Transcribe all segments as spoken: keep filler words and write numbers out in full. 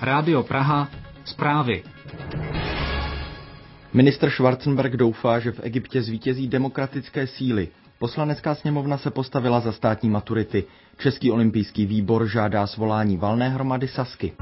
Rádio Praha, zprávy. Ministr Schwarzenberg doufá, že v Egyptě zvítězí demokratické síly. Poslanecká sněmovna se postavila za státní maturity. Český olympijský výbor žádá svolání valné hromady Sazky.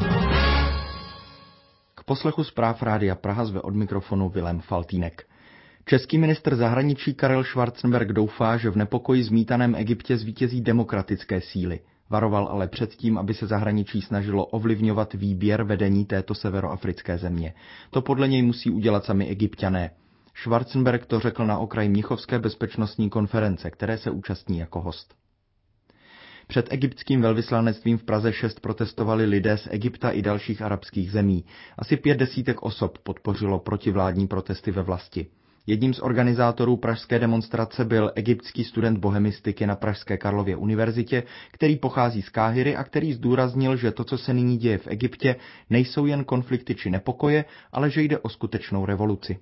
K poslechu zpráv Rádia Praha zve od mikrofonu Vilém Faltýnek. Český ministr zahraničí Karel Schwarzenberg doufá, že v nepokoji zmítaném Egyptě zvítězí demokratické síly. Varoval ale předtím, aby se zahraničí snažilo ovlivňovat výběr vedení této severoafrické země. To podle něj musí udělat sami Egypťané. Schwarzenberg to řekl na okraji Mnichovské bezpečnostní konference, které se účastní jako host. Před egyptským velvyslanectvím v Praze šest protestovali lidé z Egypta i dalších arabských zemí. Asi pět desítek osob podpořilo protivládní protesty ve vlasti. Jedním z organizátorů pražské demonstrace byl egyptský student bohemistiky na Pražské Karlově univerzitě, který pochází z Káhiry a který zdůraznil, že to, co se nyní děje v Egyptě, nejsou jen konflikty či nepokoje, ale že jde o skutečnou revoluci.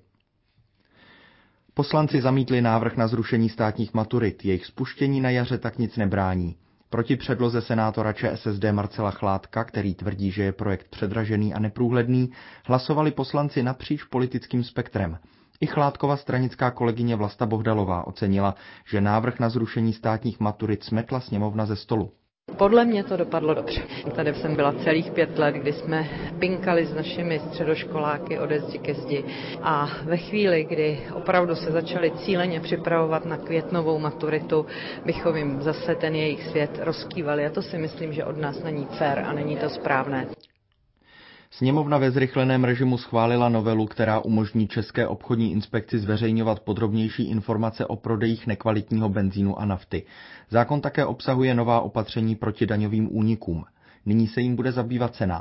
Poslanci zamítli návrh na zrušení státních maturit, jejich spuštění na jaře tak nic nebrání. Proti předloze senátora ČSSD Marcela Chládka, který tvrdí, že je projekt předražený a neprůhledný, hlasovali poslanci napříč politickým spektrem. I Chládkova stranická kolegyně Vlasta Bohdalová ocenila, že návrh na zrušení státních maturit smetla sněmovna ze stolu. Podle mě to dopadlo dobře. Tady jsem byla celých pět let, kdy jsme pinkali s našimi středoškoláky ode zdi ke zdi a ve chvíli, kdy opravdu se začali cíleně připravovat na květnovou maturitu, bychom jim zase ten jejich svět rozkývali a to si myslím, že od nás není fér a není to správné. Sněmovna ve zrychleném režimu schválila novelu, která umožní České obchodní inspekci zveřejňovat podrobnější informace o prodejích nekvalitního benzínu a nafty. Zákon také obsahuje nová opatření proti daňovým únikům. Nyní se jim bude zabývat Senát.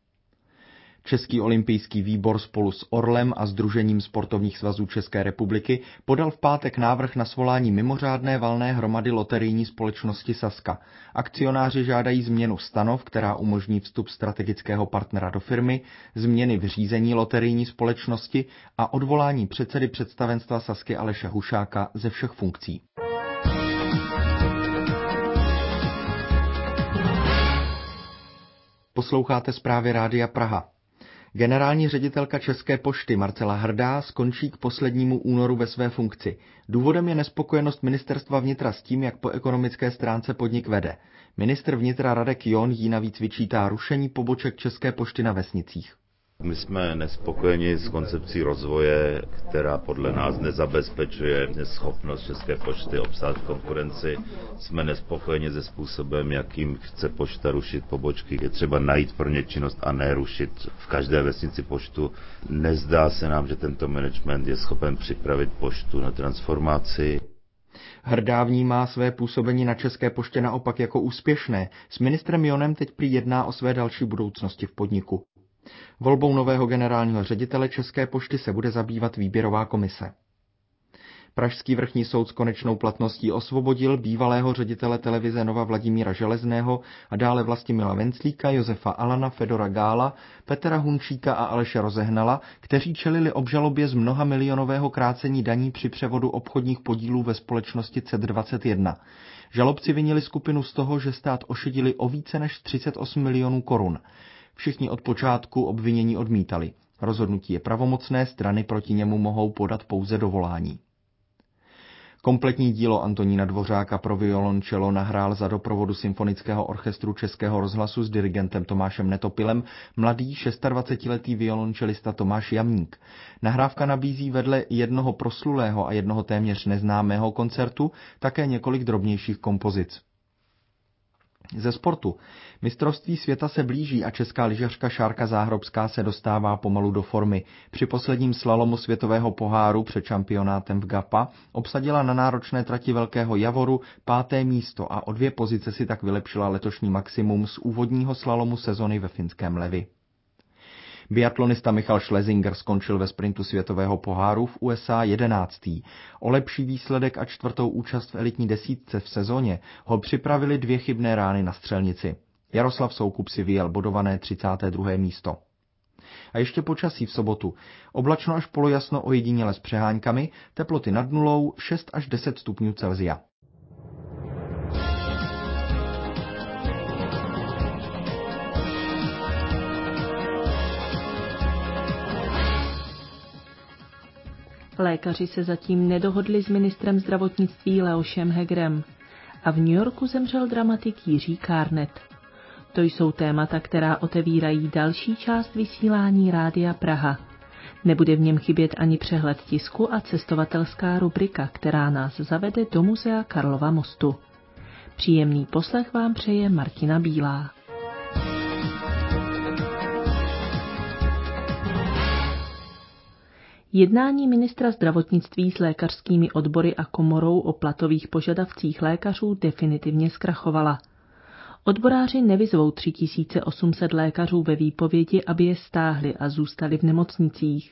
Český olympijský výbor spolu s Orlem a Sdružením sportovních svazů České republiky podal v pátek návrh na svolání mimořádné valné hromady loterijní společnosti Sazka. Akcionáři žádají změnu stanov, která umožní vstup strategického partnera do firmy, změny v řízení loterijní společnosti a odvolání předsedy představenstva Sazky Aleše Hušáka ze všech funkcí. Posloucháte zprávy Rádia Praha. Generální ředitelka České pošty Marcela Hrdá skončí k poslednímu únoru ve své funkci. Důvodem je nespokojenost ministerstva vnitra s tím, jak po ekonomické stránce podnik vede. Ministr vnitra Radek John jí navíc vyčítá rušení poboček České pošty na vesnicích. My jsme nespokojeni s koncepcí rozvoje, která podle nás nezabezpečuje schopnost České pošty obstát v konkurenci. Jsme nespokojeni se způsobem, jakým chce pošta rušit pobočky. Je třeba najít pro ně činnost a ne rušit v každé vesnici poštu. Nezdá se nám, že tento management je schopen připravit poštu na transformaci. Hrdá vnímá své působení na České poště naopak jako úspěšné. S ministrem Jonem teď prý jedná o své další budoucnosti v podniku. Volbou nového generálního ředitele České pošty se bude zabývat výběrová komise. Pražský vrchní soud s konečnou platností osvobodil bývalého ředitele televize Nova Vladimíra Železného a dále Vlastimila Venclíka, Josefa Alana, Fedora Gála, Petra Hunčíka a Aleše Rozehnala, kteří čelili obžalobě z mnoha milionového krácení daní při převodu obchodních podílů ve společnosti C E T dvacet jedna. Žalobci vinili skupinu z toho, že stát ošidili o více než třicet osm milionů korun. Všichni od počátku obvinění odmítali. Rozhodnutí je pravomocné, strany proti němu mohou podat pouze dovolání. Kompletní dílo Antonína Dvořáka pro violoncello nahrál za doprovodu Symfonického orchestru Českého rozhlasu s dirigentem Tomášem Netopilem mladý dvacetišestiletý violončelista Tomáš Jamník. Nahrávka nabízí vedle jednoho proslulého a jednoho téměř neznámého koncertu také několik drobnějších kompozic. Ze sportu. Mistrovství světa se blíží a česká lyžařka Šárka Záhrobská se dostává pomalu do formy. Při posledním slalomu světového poháru před šampionátem v Gapa obsadila na náročné trati Velkého Javoru páté místo a o dvě pozice si tak vylepšila letošní maximum z úvodního slalomu sezony ve finském Levi. Biatlonista Michal Schlesinger skončil ve sprintu světového poháru v U S A jedenáctý. O lepší výsledek a čtvrtou účast v elitní desítce v sezóně ho připravili dvě chybné rány na střelnici. Jaroslav Soukup si vyjel bodované třicáté druhé místo. A ještě počasí v sobotu. Oblačno až polojasno ojediněle s přeháňkami, teploty nad nulou šest až deset stupňů Celsia. Lékaři se zatím nedohodli s ministrem zdravotnictví Leošem Hegerem. A v New Yorku zemřel dramatik Jiří Kárnet. To jsou témata, která otevírají další část vysílání Rádia Praha. Nebude v něm chybět ani přehled tisku a cestovatelská rubrika, která nás zavede do muzea Karlova mostu. Příjemný poslech vám přeje Martina Bílá. Jednání ministra zdravotnictví s lékařskými odbory a komorou o platových požadavcích lékařů definitivně zkrachovala. Odboráři nevyzvou tři tisíce osm set lékařů ve výpovědi, aby je stáhli a zůstali v nemocnicích.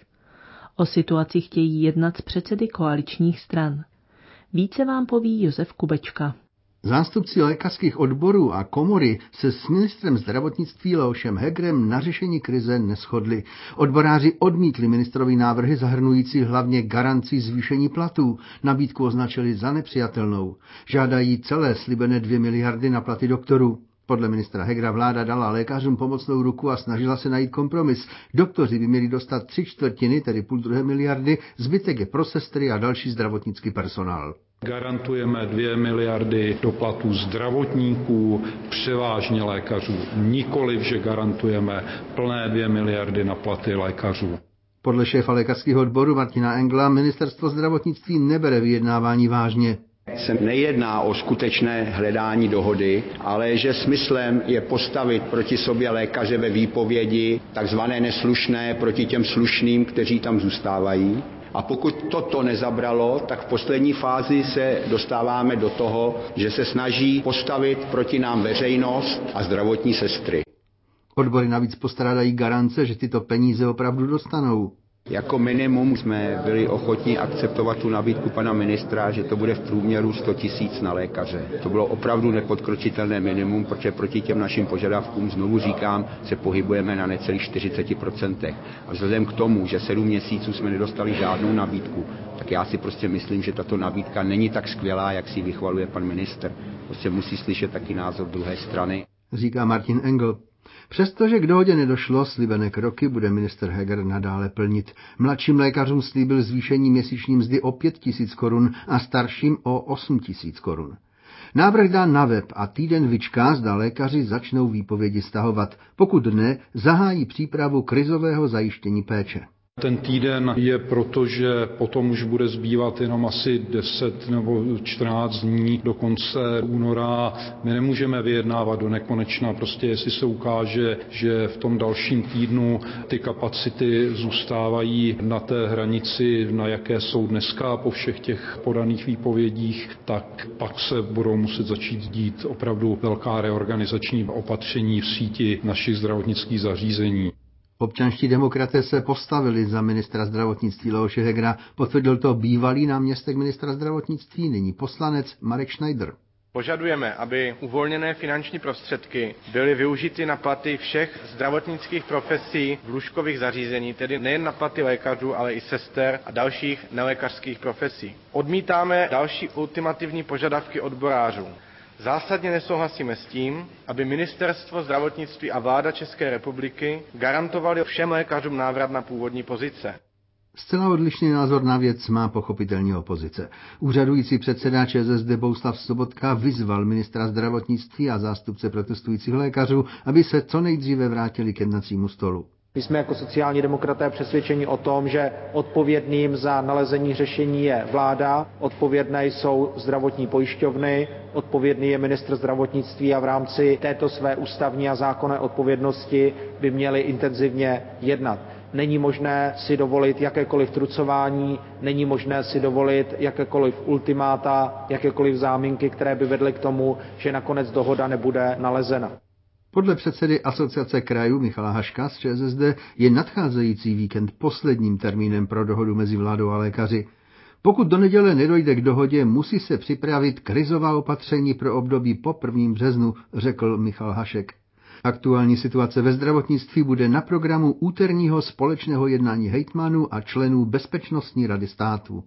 O situaci chtějí jednat s předsedy koaličních stran. Více vám poví Josef Kubečka. Zástupci lékařských odborů a komory se s ministrem zdravotnictví Leošem Hegerem na řešení krize neshodli. Odboráři odmítli ministrovi návrhy zahrnující hlavně garanci zvýšení platů. Nabídku označili za nepřijatelnou. Žádají celé slíbené dvě miliardy na platy doktorů. Podle ministra Hegera vláda dala lékařům pomocnou ruku a snažila se najít kompromis. Doktoři by měli dostat tři čtvrtiny, tedy půl druhé miliardy, zbytek je pro sestry a další zdravotnický personál. Garantujeme dvě miliardy do platů zdravotníků, převážně lékařů. Nikoliv, že garantujeme plné dvě miliardy na platy lékařů. Podle šéfa lékařských odborů Martina Engla ministerstvo zdravotnictví nebere vyjednávání vážně. Se nejedná o skutečné hledání dohody, ale že smyslem je postavit proti sobě lékaře ve výpovědi, takzvané neslušné proti těm slušným, kteří tam zůstávají. A pokud toto nezabralo, tak v poslední fázi se dostáváme do toho, že se snaží postavit proti nám veřejnost a zdravotní sestry. Odbory navíc postrádají garance, že tyto peníze opravdu dostanou. Jako minimum jsme byli ochotní akceptovat tu nabídku pana ministra, že to bude v průměru sto tisíc na lékaře. To bylo opravdu nepodkročitelné minimum, protože proti těm našim požadavkům, znovu říkám, se pohybujeme na necelých čtyřicet procent. A vzhledem k tomu, že sedm měsíců jsme nedostali žádnou nabídku, tak já si prostě myslím, že tato nabídka není tak skvělá, jak si ji vychvaluje pan ministr. Prostě musí slyšet taky názor druhé strany. Říká Martin Engel. Přestože k dohodě nedošlo, slíbené kroky bude ministr Heger nadále plnit. Mladším lékařům slíbil zvýšení měsíční mzdy o pět tisíc korun a starším o osm tisíc korun. Návrh dá na web a týden vyčká, zda lékaři začnou výpovědi stahovat. Pokud ne, zahájí přípravu krizového zajištění péče. Ten týden je proto, že potom už bude zbývat jenom asi deset nebo čtrnáct dní do konce února. My nemůžeme vyjednávat do nekonečna, prostě jestli se ukáže, že v tom dalším týdnu ty kapacity zůstávají na té hranici, na jaké jsou dneska po všech těch podaných výpovědích, tak pak se budou muset začít dít opravdu velká reorganizační opatření v síti našich zdravotnických zařízení. Občanští demokraté se postavili za ministra zdravotnictví Leoše Hegera, potvrdil to bývalý náměstek ministra zdravotnictví, nyní poslanec Marek Schneider. Požadujeme, aby uvolněné finanční prostředky byly využity na platy všech zdravotnických profesí v lůžkových zařízení, tedy nejen na platy lékařů, ale i sester a dalších nelékařských profesí. Odmítáme další ultimativní požadavky odborářů. Zásadně nesouhlasíme s tím, aby ministerstvo zdravotnictví a vláda České republiky garantovali všem lékařům návrat na původní pozice. Zcela odlišný názor na věc má pochopitelně opozice. Úřadující předseda ČSSD Bohuslav Sobotka vyzval ministra zdravotnictví a zástupce protestujících lékařů, aby se co nejdříve vrátili k jednacímu stolu. My jsme jako sociální demokraté přesvědčeni o tom, že odpovědným za nalezení řešení je vláda, odpovědné jsou zdravotní pojišťovny, odpovědný je ministr zdravotnictví a v rámci této své ústavní a zákonné odpovědnosti by měli intenzivně jednat. Není možné si dovolit jakékoliv trucování, není možné si dovolit jakékoliv ultimáta, jakékoliv záminky, které by vedly k tomu, že nakonec dohoda nebude nalezena. Podle předsedy Asociace krajů Michala Haška z ČSSD je nadcházející víkend posledním termínem pro dohodu mezi vládou a lékaři. Pokud do neděle nedojde k dohodě, musí se připravit krizová opatření pro období po prvním březnu, řekl Michal Hašek. Aktuální situace ve zdravotnictví bude na programu úterního společného jednání hejtmanů a členů Bezpečnostní rady státu.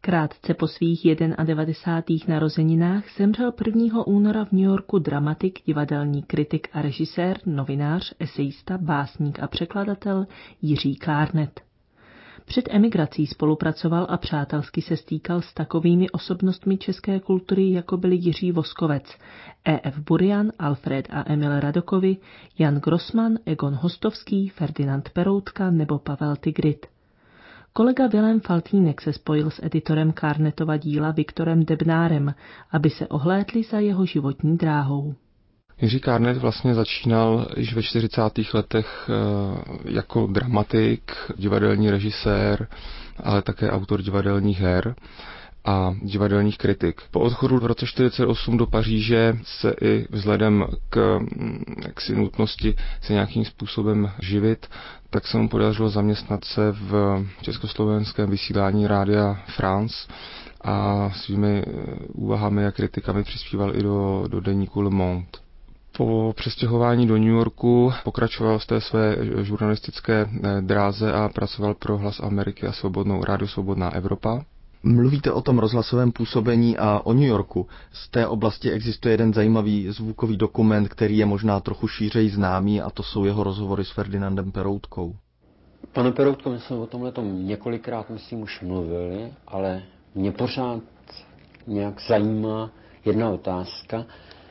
Krátce po svých devadesátých narozeninách zemřel prvního února v New Yorku dramatik, divadelní kritik a režisér, novinář, esejista, básník a překladatel Jiří Kárnet. Před emigrací spolupracoval a přátelsky se stýkal s takovými osobnostmi české kultury, jako byli Jiří Voskovec, E F Burian, Alfred a Emil Radokovi, Jan Grossman, Egon Hostovský, Ferdinand Peroutka nebo Pavel Tigrit. Kolega Vilém Faltýnek se spojil s editorem Kárnetova díla Viktorem Debnárem, aby se ohlédli za jeho životní dráhou. Jiří Kárnet vlastně začínal již ve čtyřicátých letech jako dramatik, divadelní režisér, ale také autor divadelních her a divadelních kritik. Po odchodu v roce čtyřicet osm do Paříže se i vzhledem k jaksi nutnosti se nějakým způsobem živit, tak se mu podařilo zaměstnat se v československém vysílání Rádia France a svými úvahami a kritikami přispíval i do, do deníku Le Monde. Po přestěhování do New Yorku pokračoval v té své žurnalistické dráze a pracoval pro Hlas Ameriky a Svobodnou rádio Svobodná Evropa. Mluvíte o tom rozhlasovém působení a o New Yorku. Z té oblasti existuje jeden zajímavý zvukový dokument, který je možná trochu šířeji známý, a to jsou jeho rozhovory s Ferdinandem Peroutkou. Pane Peroutko, my jsme o tomhle tom několikrát, myslím, už mluvili, ale mě pořád nějak zajímá jedna otázka.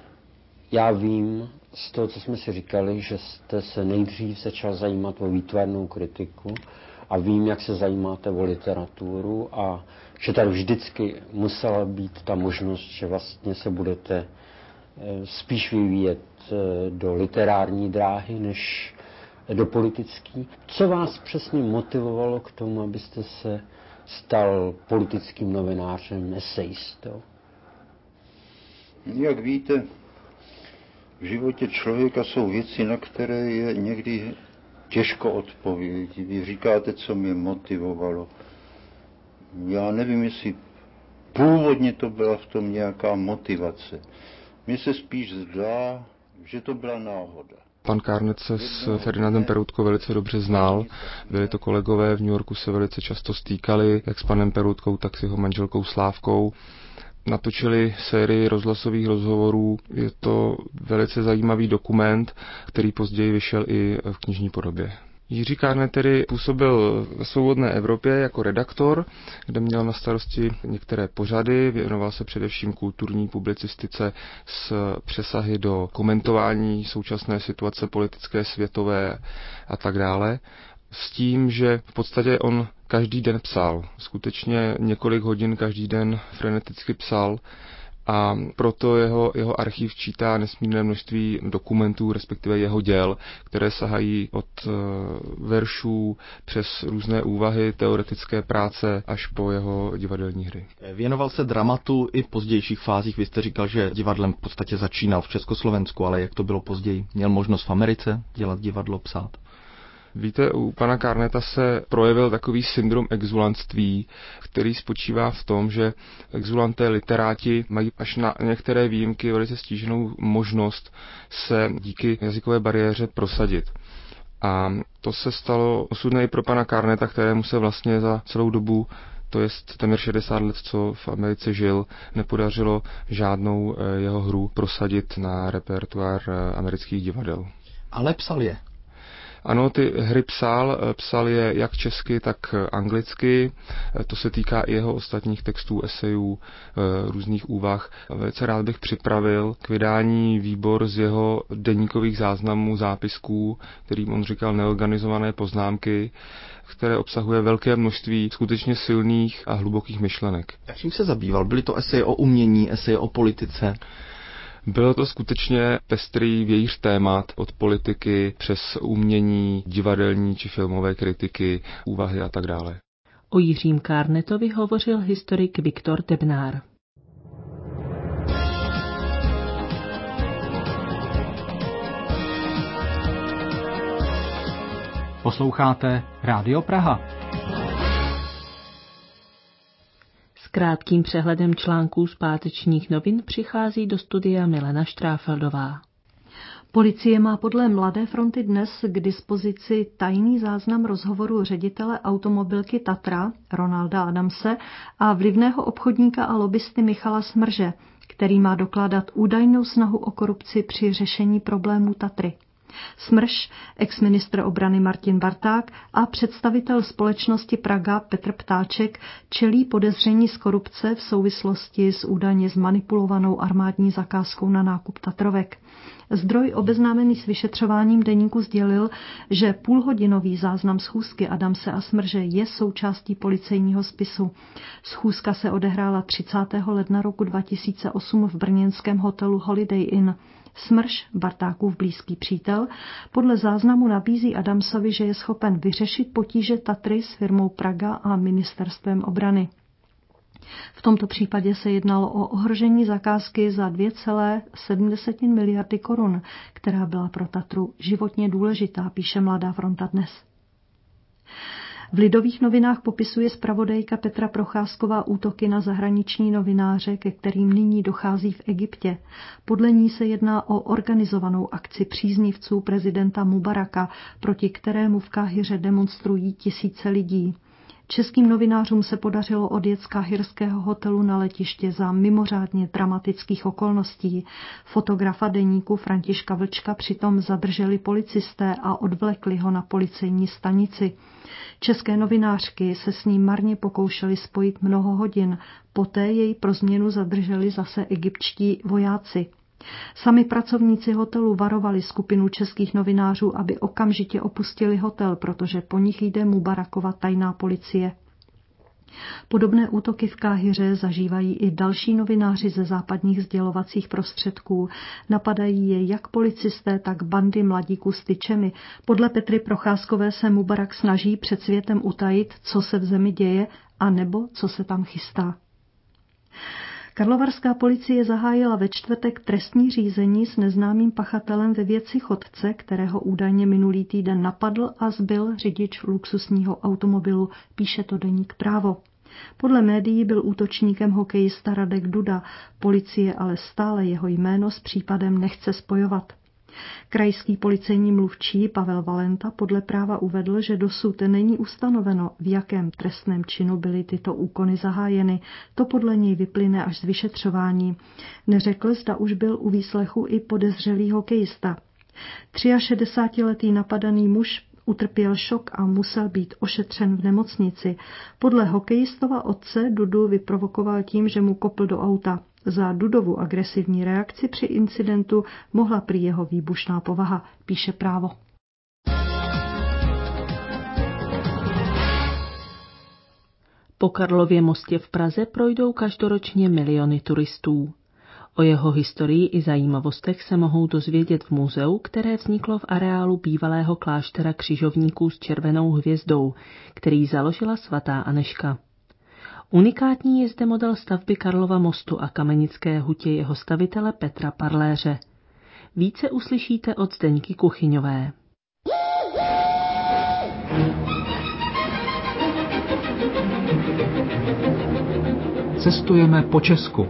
Já vím z toho, co jsme si říkali, že jste se nejdřív začal zajímat o výtvarnou kritiku a vím, jak se zajímáte o literaturu a že tady vždycky musela být ta možnost, že vlastně se budete spíš vyvíjet do literární dráhy, než do politický. Co vás přesně motivovalo k tomu, abyste se stal politickým novinářem, esejistou? Jak víte, v životě člověka jsou věci, na které je někdy těžko odpovědět. Vy říkáte, co mě motivovalo. Já nevím, jestli původně to byla v tom nějaká motivace. Mně se spíš zdá, že to byla náhoda. Pan Kárnet se s Ferdinandem Peroutkou velice dobře znal. Byli to kolegové, v New Yorku se velice často stýkali, jak s panem Peroutkou, tak s jeho manželkou Slávkou. Natočili sérii rozhlasových rozhovorů. Je to velice zajímavý dokument, který později vyšel i v knižní podobě. Jiří Kárnet tedy působil ve Svobodné Evropě jako redaktor, kde měl na starosti některé pořady, věnoval se především kulturní publicistice s přesahy do komentování současné situace politické, světové a tak dále. S tím, že v podstatě on každý den psal. Skutečně několik hodin každý den freneticky psal a proto jeho, jeho archiv čítá nesmírné množství dokumentů, respektive jeho děl, které sahají od veršů přes různé úvahy, teoretické práce až po jeho divadelní hry. Věnoval se dramatu i v pozdějších fázích. Vy jste říkal, že divadlem v podstatě začínal v Československu, ale jak to bylo později? Měl možnost v Americe dělat divadlo, psát? Víte, u pana Kárneta se projevil takový syndrom exulantství, který spočívá v tom, že exulanté literáti mají až na některé výjimky velice stíženou možnost se díky jazykové bariéře prosadit. A to se stalo osudné i pro pana Kárneta, kterému se vlastně za celou dobu, to je téměř šedesát let, co v Americe žil, nepodařilo žádnou jeho hru prosadit na repertoár amerických divadel. Ale psal je. Ano, ty hry psal, psal je jak česky, tak anglicky, to se týká i jeho ostatních textů, esejů, různých úvah. Velice rád bych připravil k vydání výbor z jeho deníkových záznamů, zápisků, kterým on říkal neorganizované poznámky, které obsahuje velké množství skutečně silných a hlubokých myšlenek. A čím se zabýval? Byly to eseje o umění, eseje o politice? Bylo to skutečně pestrý vějíř témat od politiky přes umění, divadelní či filmové kritiky, úvahy a tak dále. O Jiřím Kárnetovi hovořil historik Viktor Debnár. Posloucháte Rádio Praha. S krátkým přehledem článků z pátečních novin přichází do studia Milena Štráfeldová. Policie má podle Mladé fronty dnes k dispozici tajný záznam rozhovoru ředitele automobilky Tatra Ronalda Adamse a vlivného obchodníka a lobbysty Michala Smrže, který má dokládat údajnou snahu o korupci při řešení problémů Tatry. Smrš, exministr obrany Martin Barták a představitel společnosti Praga Petr Ptáček čelí podezření z korupce v souvislosti s údajně zmanipulovanou armádní zakázkou na nákup Tatrovek. Zdroj obeznámený s vyšetřováním deníku sdělil, že půlhodinový záznam schůzky Adamse a Smrže je součástí policejního spisu. Schůzka se odehrála třicátého ledna roku dva tisíce osm v brněnském hotelu Holiday Inn. Smrš, Bartákův blízký přítel, podle záznamu nabízí Adamsovi, že je schopen vyřešit potíže Tatry s firmou Praga a ministerstvem obrany. V tomto případě se jednalo o ohrožení zakázky za dvě celé sedm miliardy korun, která byla pro Tatru životně důležitá, píše Mladá fronta dnes. V Lidových novinách popisuje zpravodajka Petra Procházková útoky na zahraniční novináře, ke kterým nyní dochází v Egyptě. Podle ní se jedná o organizovanou akci příznivců prezidenta Mubaraka, proti kterému v Káhiře demonstrují tisíce lidí. Českým novinářům se podařilo odjet z káhirského hotelu na letiště za mimořádně dramatických okolností. Fotografa deníku Františka Vlčka přitom zadrželi policisté a odvlekli ho na policejní stanici. České novinářky se s ním marně pokoušely spojit mnoho hodin, poté jej pro změnu zadrželi zase egyptští vojáci. Sami pracovníci hotelu varovali skupinu českých novinářů, aby okamžitě opustili hotel, protože po nich jde Mubarakova tajná policie. Podobné útoky v Káhiře zažívají i další novináři ze západních sdělovacích prostředků. Napadají je jak policisté, tak bandy mladíků s tyčemi. Podle Petry Procházkové se Mubarak snaží před světem utajit, co se v zemi děje, a nebo co se tam chystá. Karlovarská policie zahájila ve čtvrtek trestní řízení s neznámým pachatelem ve věci chodce, kterého údajně minulý týden napadl a zbil řidič luxusního automobilu, píše to deník Právo. Podle médií byl útočníkem hokejista Radek Duda, policie ale stále jeho jméno s případem nechce spojovat. Krajský policejní mluvčí Pavel Valenta podle Práva uvedl, že dosud není ustanoveno, v jakém trestném činu byly tyto úkony zahájeny. To podle něj vyplyne až z vyšetřování. Neřekl, zda už byl u výslechu i podezřelý hokejista. šedesátiletý napadaný muž utrpěl šok a musel být ošetřen v nemocnici. Podle hokejistova otce Dudu vyprovokoval tím, že mu kopl do auta. Za Dudovu agresivní reakci při incidentu mohla prý jeho výbušná povaha, píše Právo. Po Karlově mostě v Praze projdou každoročně miliony turistů. O jeho historii i zajímavostech se mohou dozvědět v muzeu, které vzniklo v areálu bývalého kláštera křižovníků s červenou hvězdou, který založila svatá Anežka. Unikátní je zde model stavby Karlova mostu a kamenické hutě jeho stavitele Petra Parléře. Více uslyšíte od Zdeňky Kuchyňové. Cestujeme po Česku.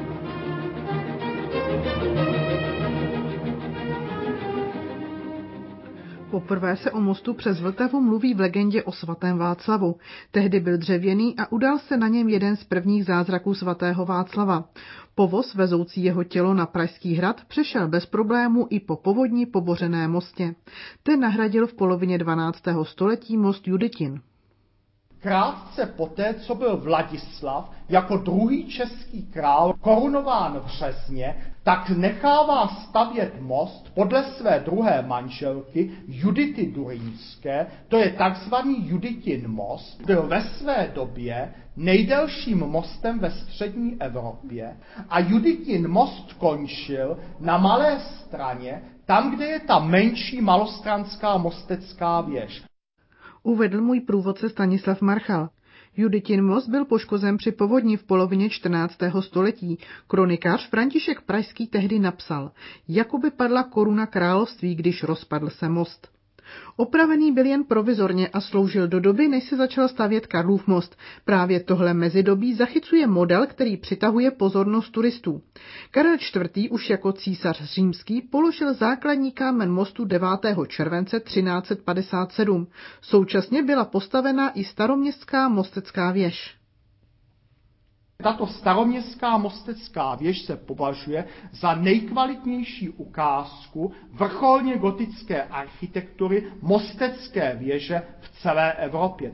Poprvé se o mostu přes Vltavu mluví v legendě o svatém Václavu. Tehdy byl dřevěný a udal se na něm jeden z prvních zázraků svatého Václava. Povoz vezoucí jeho tělo na Pražský hrad přešel bez problému i po povodni pobořené mostě. Ten nahradil v polovině dvanáctého století most Juditin. Krátce poté, co byl Vladislav jako druhý český král korunován v Řezně, tak nechává stavět most podle své druhé manželky Judity Durynské, to je takzvaný Juditin most, byl ve své době nejdelším mostem ve střední Evropě a Juditin most končil na Malé Straně, tam, kde je ta menší malostranská mostecká věž. Uvedl můj průvodce Stanislav Marchal. Juditin most byl poškozen při povodni v polovině čtrnáctého století. Kronikář František Pražský tehdy napsal, jakoby padla koruna království, když rozpadl se most. Opravený byl jen provizorně a sloužil do doby, než se začal stavět Karlův most. Právě tohle mezidobí zachycuje model, který přitahuje pozornost turistů. Karel čtvrtý. už jako císař římský položil základní kámen mostu devátého července třináct set padesát sedm. Současně byla postavena i staroměstská mostecká věž. Tato staroměstská mostecká věž se považuje za nejkvalitnější ukázku vrcholně gotické architektury mostecké věže v celé Evropě.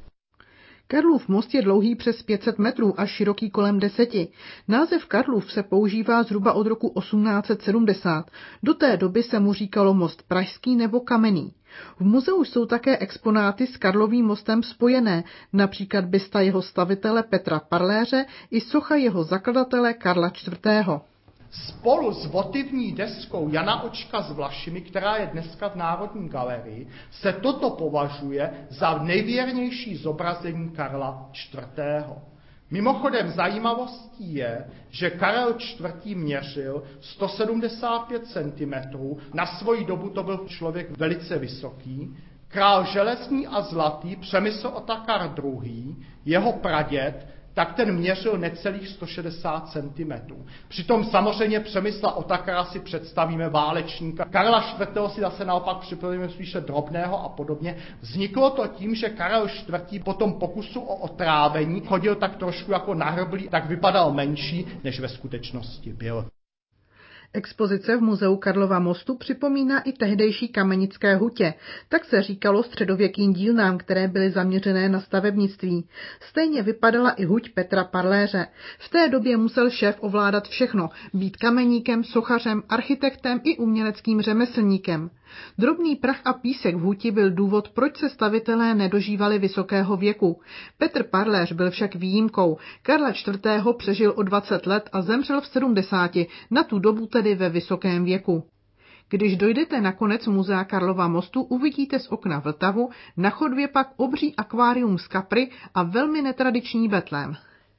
Karlův most je dlouhý přes pět set metrů a široký kolem deseti. Název Karlův se používá zhruba od roku osmnáct set sedmdesát. Do té doby se mu říkalo most pražský nebo kamenný. V muzeu jsou také exponáty s Karlovým mostem spojené, například bysta jeho stavitele Petra Parléře i socha jeho zakladatele Karla čtvrtého. Spolu s votivní deskou Jana Očka z Vlašimi, která je dneska v Národní galerii, se toto považuje za nejvěrnější zobrazení Karla čtvrtého. Mimochodem zajímavostí je, že Karel čtvrtý. Měřil sto sedmdesát pět centimetrů, na svoji dobu to byl člověk velice vysoký. Král železný a zlatý Přemysl Otakar druhý., jeho praděd, tak ten měřil necelých sto šedesát centimetrů. Přitom samozřejmě Přemysla Otakara si představíme válečníka. Karla čtvrtého. si zase naopak připravíme spíše drobného a podobně. Vzniklo to tím, že Karel čtvrtý. po tom pokusu o otrávení chodil tak trošku jako nahrblý, tak vypadal menší, než ve skutečnosti byl. Expozice v muzeu Karlova mostu připomíná i tehdejší kamenické hutě, tak se říkalo středověkým dílnám, které byly zaměřené na stavebnictví. Stejně vypadala i huť Petra Parléře. V té době musel šéf ovládat všechno, být kameníkem, sochařem, architektem i uměleckým řemeslníkem. Drobný prach a písek v huti byl důvod, proč se stavitelé nedožívali vysokého věku. Petr Parléř byl však výjimkou. Karla čtvrtého. přežil o dvacet let a zemřel v sedmdesáti, na tu dobu tedy ve vysokém věku. Když dojdete na konec muzea Karlova mostu, uvidíte z okna Vltavu, na chodbě pak obří akvárium z kapry a velmi netradiční betlém.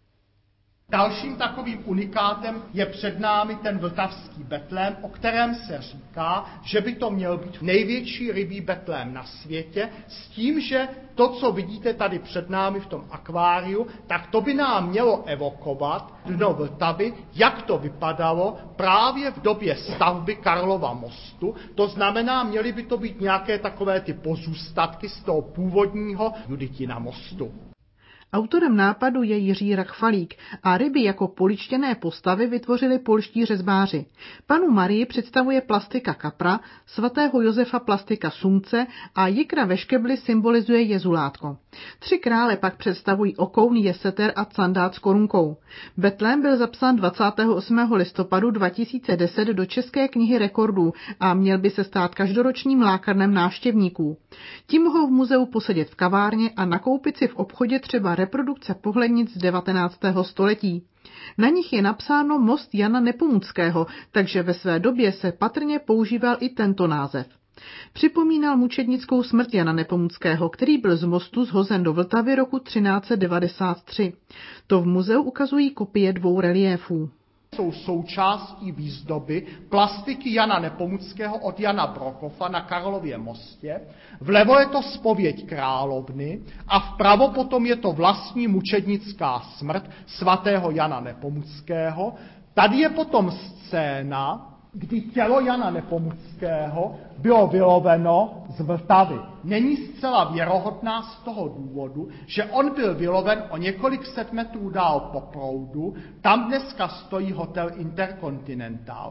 Dalším takovým unikátem je před námi ten vltavský betlém, o kterém se říká, že by to měl být největší rybí betlém na světě, s tím, že to, co vidíte tady před námi v tom akváriu, tak to by nám mělo evokovat dno Vltavy, jak to vypadalo právě v době stavby Karlova mostu. To znamená, měly by to být nějaké takové ty pozůstatky z toho původního Juditina mostu. Autorem nápadu je Jiří Rachvalík a ryby jako poličtěné postavy vytvořili polští řezbáři. Panu Marii představuje plastika kapra, svatého Josefa plastika sumce a jikra ve škebli symbolizuje jezulátko. Tři krále pak představují okoun, jeseter a candát s korunkou. Betlém byl zapsán dvacátého osmého listopadu dva tisíce deset do České knihy rekordů a měl by se stát každoročním lákadnem návštěvníků. Ti mohou v muzeu posedět v kavárně a nakoupit si v obchodě třeba reprodukce pohlednic z devatenáctého století. Na nich je napsáno Most Jana Nepomuckého, takže ve své době se patrně používal i tento název. Připomínal mučednickou smrt Jana Nepomuckého, který byl z mostu zhozen do Vltavy roku třináct set devadesát tři. To v muzeu ukazují kopie dvou reliéfů. Jsou součástí výzdoby plastiky Jana Nepomuckého od Jana Brokofa na Karlově mostě. Vlevo je to zpověď královny a vpravo potom je to vlastní mučednická smrt svatého Jana Nepomuckého. Tady je potom scéna, kdy tělo Jana Nepomuckého bylo vyloveno z Vltavy. Není zcela věrohodná z toho důvodu, že on byl vyloven o několik set metrů dál po proudu, tam dneska stojí hotel Intercontinental.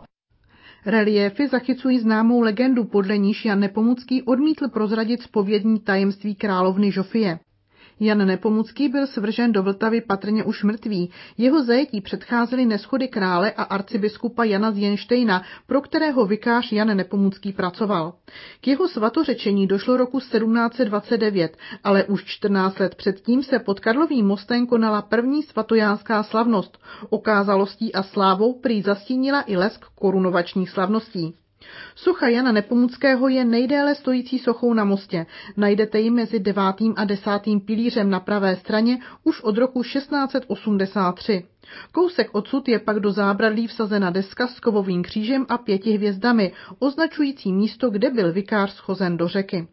Reliéfy zachycují známou legendu, podle níž Jan Nepomucký odmítl prozradit zpovědní tajemství královny Žofie. Jan Nepomucký byl svržen do Vltavy patrně už mrtvý. Jeho zajetí předcházely neshody krále a arcibiskupa Jana z Jenštejna, pro kterého vikář Jan Nepomucký pracoval. K jeho svatořečení došlo roku sedmnáct set dvacet devět, ale už čtrnáct let předtím se pod Karlovým mostem konala první svatojánská slavnost. Okázalostí a slávou prý zastínila i lesk korunovačních slavností. Socha Jana Nepomuckého je nejdéle stojící sochou na mostě. Najdete ji mezi devátým a desátým pilířem na pravé straně už od roku šestnáct set osmdesát tři. Kousek odsud je pak do zábradlí vsazena deska s kovovým křížem a pěti hvězdami, označující místo, kde byl vikář shozen do řeky.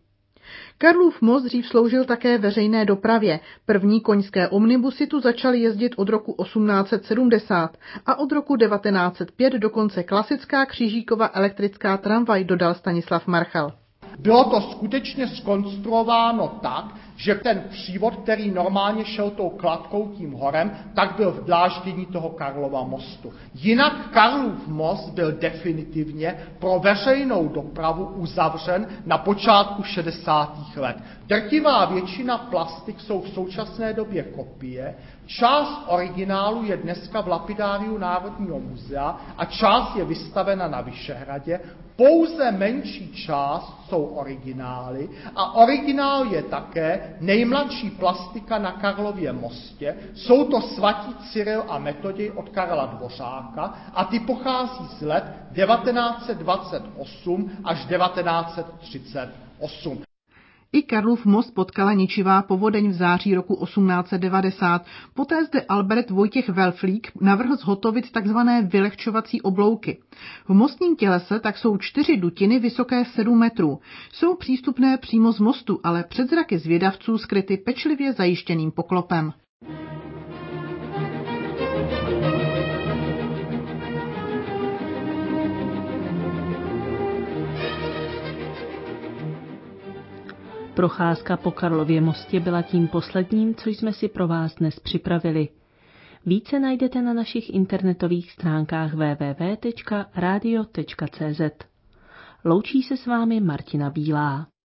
Karlův most dřív sloužil také veřejné dopravě. První koňské omnibusy tu začaly jezdit od roku osmnáct set sedmdesát a od roku devatenáct set pět dokonce klasická křížíková elektrická tramvaj, dodal Stanislav Marchal. Bylo to skutečně zkonstruováno tak, že ten přívod, který normálně šel tou kladkou tím horem, tak byl v dláždění toho Karlova mostu. Jinak Karlův most byl definitivně pro veřejnou dopravu uzavřen na počátku šedesátých let. Drtivá většina plastik jsou v současné době kopie, část originálu je dneska v lapidáriu Národního muzea a část je vystavena na Vyšehradě. Pouze menší část jsou originály a originál je také nejmladší plastika na Karlově mostě. Jsou to svatí Cyril a Metoděj od Karla Dvořáka a ty pochází z let devatenáct set dvacet osm až devatenáct set třicet osm. I Karlův most potkala ničivá povodeň v září roku osmnáct set devadesát. Poté zde Albert Vojtěch Welflík navrhl zhotovit takzvané vylehčovací oblouky. V mostním tělese tak jsou čtyři dutiny vysoké sedm metrů. Jsou přístupné přímo z mostu, ale před zraky zvědavců skryty pečlivě zajištěným poklopem. Procházka po Karlově mostě byla tím posledním, co jsme si pro vás dnes připravili. Více najdete na našich internetových stránkách w w w tečka radio tečka c z. Loučí se s vámi Martina Bílá.